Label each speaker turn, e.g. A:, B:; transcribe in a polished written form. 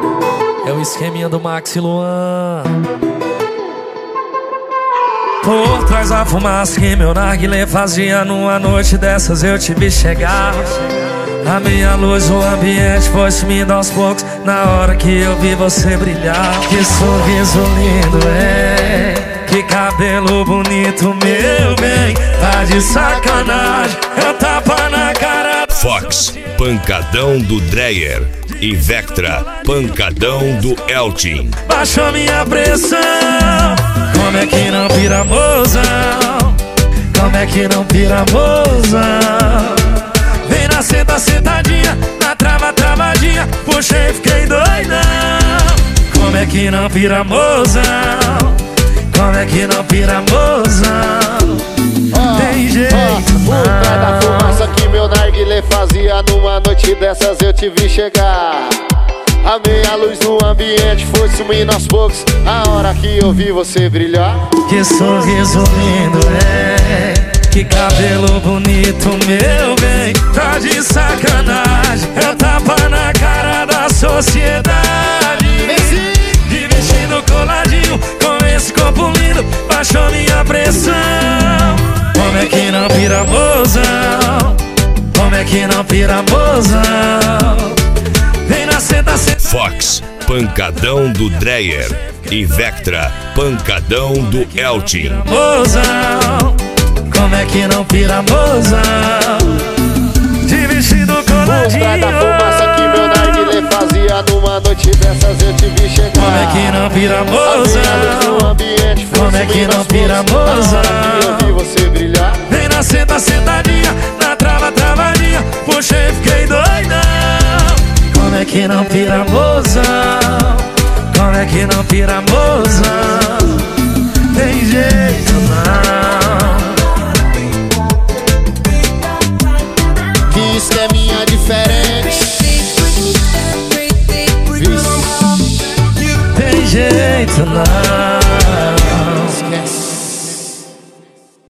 A: É o esqueminha do Max e Luan. Por trás da fumaça que meu narguilé fazia, numa noite dessas eu te vi chegar. A minha luz, o ambiente foi sumindo aos poucos na hora que eu vi você brilhar. Que sorriso lindo, que cabelo bonito, meu bem. Tá de sacanagem, é tapa na cara.
B: Fox, pancadão do Dreyer. E Vectra, pancadão do Eltin.
A: Baixou minha pressão. Como é que não pira, mozão? Como é que não pira, mozão? Vem na senta, sentadinha, na trava, travadinha. Puxei, fiquei doidão. Como é que não pira, mozão? Como é que não pira, mozão? Tem jeito
C: por trás da fumaça que meu narguilé fazia, numa noite dessas eu te vi chegar. A meia luz no ambiente foi sumindo aos poucos a hora que eu vi você brilhar.
A: Que sorriso lindo, que cabelo bonito, meu bem. Tá de sacanagem, é tapa na cara da sociedade. De vestido coladinho, com esse corpo lindo, baixou minha pressão. Como é que não pira, mozão? Como é que não pira, mozão? Vem na senta, senta.
B: Fox, pancadão do Dreyer. E Vectra, pancadão do Eltin.
A: Mozão, como é que não pira, mozão? De vestido coladinho.
C: Por trás da fumaça que meu narguilé fazia, numa noite dessas eu te vi chegar.
A: Como é que não pira, mozão? Como é que não pira, mozão?
C: Eu vi você brilhar.
A: Vem na senta, sentadinha, na trava, travadinha. Puxei, fiquei doidão. Como é que não pira, mozão? Como é que não pira, mozão? Tem jeito não.
C: Que esqueminha diferente.
A: Tem jeito não.